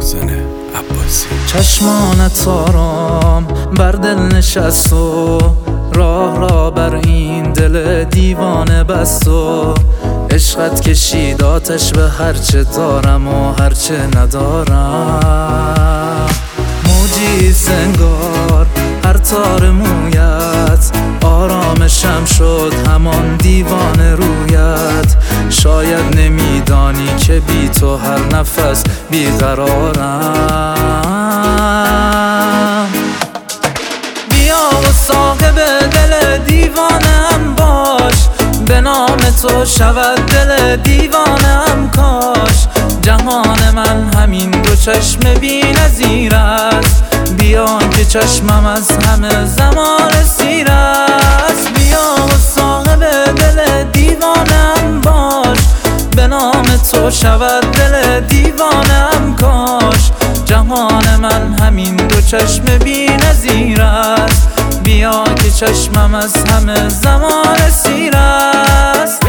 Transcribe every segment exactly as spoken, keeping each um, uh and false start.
محسن عباسی. چشمانت آرام بر دل نشست و راه را بر این دل دیوانه بست و عشقت کشید آتش به هرچه دارم و هرچه ندارم. موجی سنگار هر تار مویت، آرامشم شد همان دیوانه رویت. شاید نمیدانی که بی تو هر نفس بیقرارم. بیا و صاحب دل دیوانم باش، به نام تو شود دل دیوانم کاش. جهان من همین دو چشم بی نظیر است، بیا که چشمم از همه زمان سیر است. بیا و صاحب دل دیوانم باش، به نام تو شود دل دیوانم کاش. جهان من همین دو چشم بی نظیر است، بیا که چشمم از همه زمان سیر است.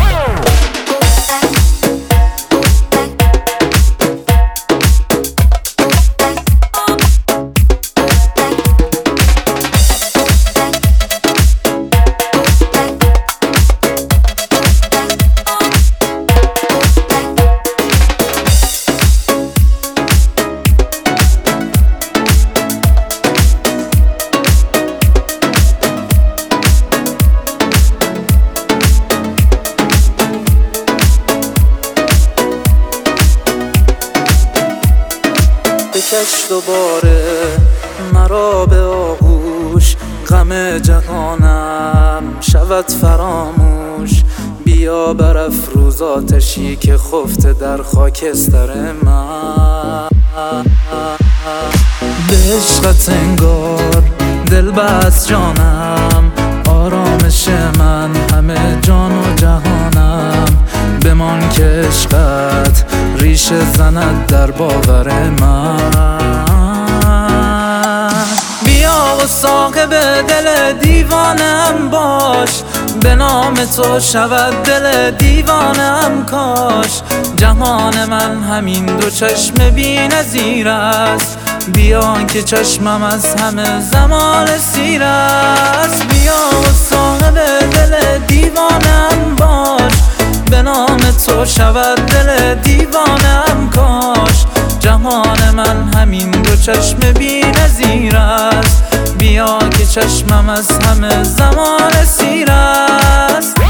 بکش دوباره مرا به آغوش، غم جهانم شود فراموش. بیا برافروز آتشی که خفته در خاکستر من. به عشقت انگار دل بست جانم، آرامش من همه جان و جهانم. بمان که عشقت ریشه زند در باور من. بیا و صاحب دل دیوانم باش، به نام تو شود دل دیوانم کاش. جهان من همین دو چشم بی نظیر است، بیا که چشمم از همه زمان سیر است. بیا و صاحب دل دیوانم باش، به نام تو شود دل دیوانم کاش. جهان من همین دو چشم بی نظیر است، بیا که چشمم از همه زمان سیر است.